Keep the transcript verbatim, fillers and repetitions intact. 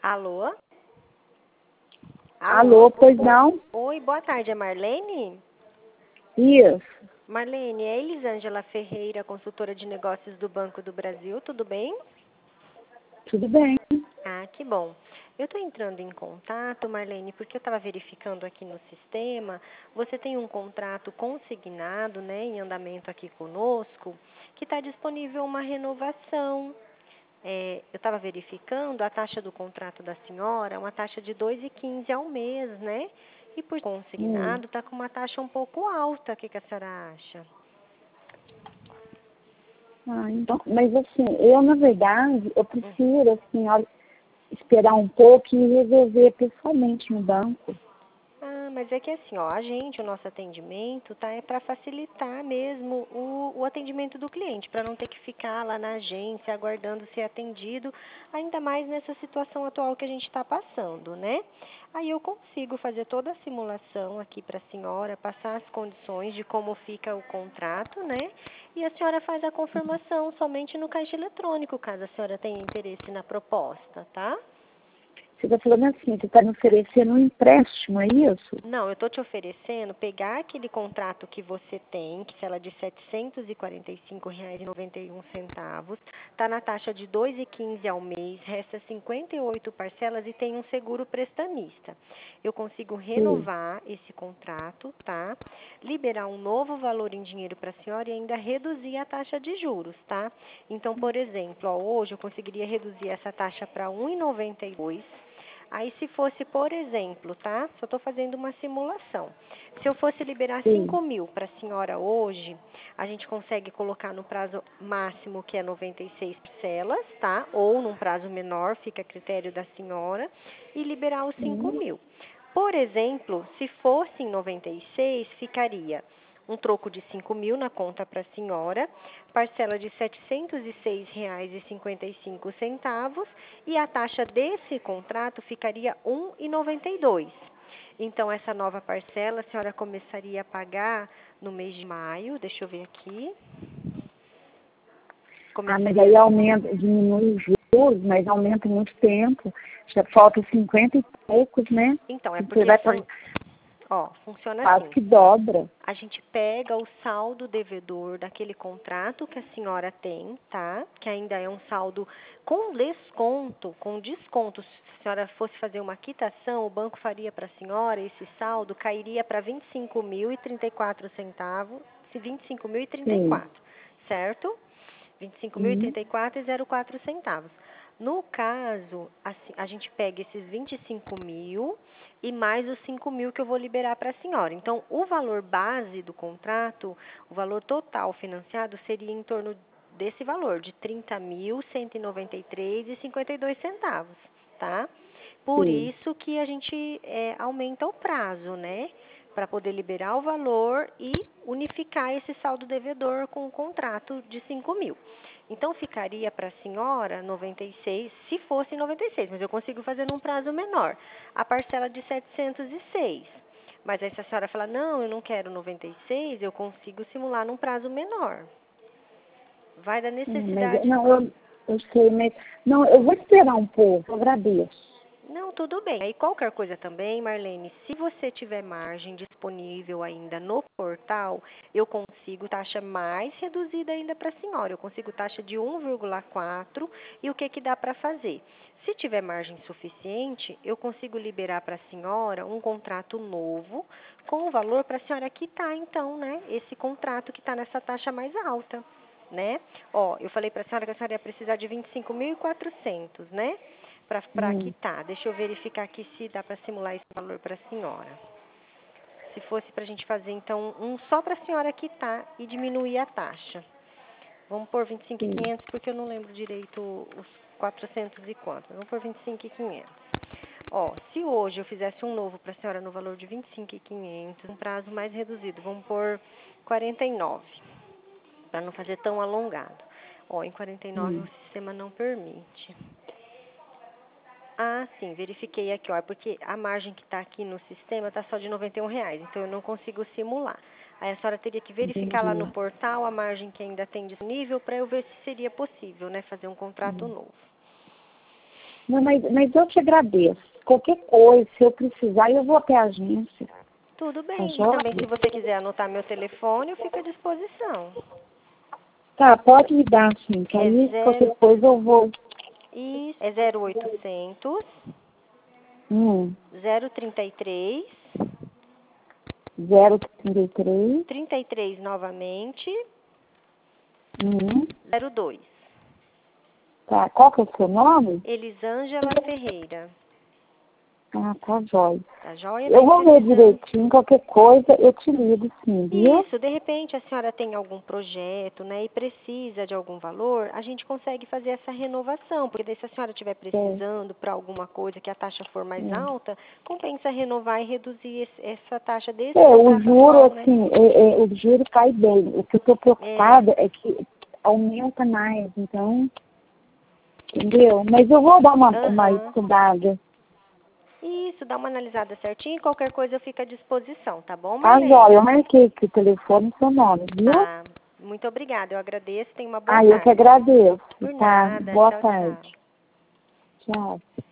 Alô? Alô? Alô, pois Oi, não? oi, boa tarde, é Marlene? Isso, Marlene, é Elisângela Ferreira, consultora de negócios do Banco do Brasil, tudo bem? tudo bem. Ah, que bom. Eu estou entrando em contato, Marlene, porque eu estava verificando aqui no sistema, você tem um contrato consignado, né, em andamento aqui conosco, que está disponível uma renovação. É, eu estava verificando, a taxa do contrato da senhora é uma taxa de dois vírgula quinze ao mês, né? E por Hum. consignado está com uma taxa um pouco alta. O que, que a senhora acha? Ah, então, mas assim, eu na verdade, eu prefiro assim, olha, esperar um pouco e resolver pessoalmente no banco. Ah, mas é que assim, ó, a gente, o nosso atendimento, tá, é para facilitar mesmo o, o atendimento do cliente, para não ter que ficar lá na agência aguardando ser atendido, ainda mais nessa situação atual que a gente está passando, né? Aí eu consigo fazer toda a simulação aqui para a senhora, passar as condições de como fica o contrato, né? E a senhora faz a confirmação somente no caixa eletrônico, caso a senhora tenha interesse na proposta, tá? Você está falando assim, você está me oferecendo um empréstimo, é isso? Não, eu estou te oferecendo pegar aquele contrato que você tem, que é de setecentos e quarenta e cinco reais e noventa e um centavos, está na taxa de dois vírgula quinze ao mês, resta cinquenta e oito parcelas e tem um seguro prestamista. Eu consigo Sim, renovar esse contrato, tá? Liberar um novo valor em dinheiro para a senhora e ainda reduzir a taxa de juros, tá? Então, por exemplo, ó, hoje eu conseguiria reduzir essa taxa para um vírgula noventa e dois. Aí, se fosse, por exemplo, tá? Só estou fazendo uma simulação. Se eu fosse liberar sim, cinco mil para a senhora hoje, a gente consegue colocar no prazo máximo, que é noventa e seis parcelas, tá? Ou num prazo menor, fica a critério da senhora, e liberar os cinco sim, mil. Por exemplo, se fosse em noventa e seis, ficaria um troco de cinco mil na conta para a senhora, parcela de setecentos e seis reais e cinquenta e cinco centavos e a taxa desse contrato ficaria um vírgula noventa e dois. Então, essa nova parcela a senhora começaria a pagar no mês de maio, deixa eu ver aqui. Ah, mas aí Começaria. aumenta, diminui os juros, mas aumenta muito tempo. Já falta cinquenta e poucos, né? Então, é Você porque vai fun... pagar Ó, funciona quase assim. que dobra. A gente pega o saldo devedor daquele contrato que a senhora tem, tá? Que ainda é um saldo com desconto, com desconto. Se a senhora fosse fazer uma quitação, o banco faria para a senhora, esse saldo cairia para vinte e cinco mil e trinta e quatro centavos, vinte e cinco mil e trinta e Sim. quatro, certo? vinte e cinco mil e Hum, trinta e quatro e zero quatro centavos. No caso, assim, a gente pega esses vinte e cinco mil e mais os cinco mil que eu vou liberar para a senhora. Então, o valor base do contrato, o valor total financiado seria em torno desse valor, de trinta mil cento e noventa e três reais e cinquenta e dois centavos, tá? Por sim. isso que a gente é, aumenta o prazo, né? Para poder liberar o valor e unificar esse saldo devedor com o contrato de cinco mil. Então, ficaria para a senhora noventa e seis, se fosse noventa e seis, mas eu consigo fazer num prazo menor. A parcela de setecentos e seis. Mas aí se a senhora falar, não, eu não quero noventa e seis, eu consigo simular num prazo menor. Vai da Hum, Mas, eu- necessidade. não, eu, eu sei, mas... Não, eu vou esperar um pouco, eu agradeço. Não, tudo bem. Aí qualquer coisa também, Marlene, se você tiver margem disponível ainda no portal, eu consigo taxa mais reduzida ainda para a senhora. Eu consigo taxa de um vírgula quatro e o que que dá para fazer? Se tiver margem suficiente, eu consigo liberar para a senhora um contrato novo com o valor para a senhora quitar, então, né, esse contrato que está nessa taxa mais alta, né? Ó, eu falei para a senhora que a senhora ia precisar de vinte e cinco mil e quatrocentos, né? Para Hum, quitar. Deixa eu verificar aqui se dá para simular esse valor para a senhora. Se fosse para a gente fazer, então, um só para a senhora quitar e diminuir a taxa. Vamos pôr vinte e cinco mil e sim. quinhentos porque eu não lembro direito os quatrocentos e quanto. Vamos pôr vinte e cinco mil e quinhentos. Ó, se hoje eu fizesse um novo para a senhora no valor de vinte e cinco mil e quinhentos, um prazo mais reduzido, vamos pôr quarenta e nove, para não fazer tão alongado. Ó, em quarenta e nove Hum. o sistema não permite. Ah, sim, verifiquei aqui, ó, porque a margem que está aqui no sistema está só de noventa e um reais, então eu não consigo simular. Aí a senhora teria que verificar lá no Entendi. portal a margem que ainda tem disponível para eu ver se seria possível, né, fazer um contrato Hum. novo. Não, mas, mas eu te agradeço. Qualquer coisa, se eu precisar, eu vou até a agência. Tudo bem. Tá E joia? também, se você quiser anotar meu telefone, eu fico à disposição. Tá, pode me dar, sim, que É aí zero- qualquer coisa eu vou. Isso, é zero oitocentos, Hum, zero trinta e três, zero trinta e três. trinta e três novamente, Hum, zero dois. tá, qual que é o seu nome? Elisângela Ferreira. Ah, tá jóia. Tá joia? Eu Daí vou ver precisando- direitinho, qualquer coisa eu te ligo, sim, viu? Isso, de repente a senhora tem algum projeto, né, e precisa de algum valor, a gente consegue fazer essa renovação, porque daí se a senhora estiver precisando para alguma coisa que a taxa for mais É. alta, compensa renovar e reduzir esse- essa taxa desse É, o contrato juro, atual, né? assim, é, é, o juro cai bem. O que eu tô preocupada é, que aumenta mais, então, entendeu? Mas eu vou dar uma, uma Aham. estudada. Isso, dá uma analisada certinho e qualquer coisa eu fico à disposição, tá bom, Tá Marlene? jóia, eu marquei aqui o telefone e seu nome, viu? Tá, muito obrigada, eu agradeço, tenha uma boa Ah, tarde. eu que agradeço. Por Tá, nada, boa tchau, tarde. tchau. Tchau.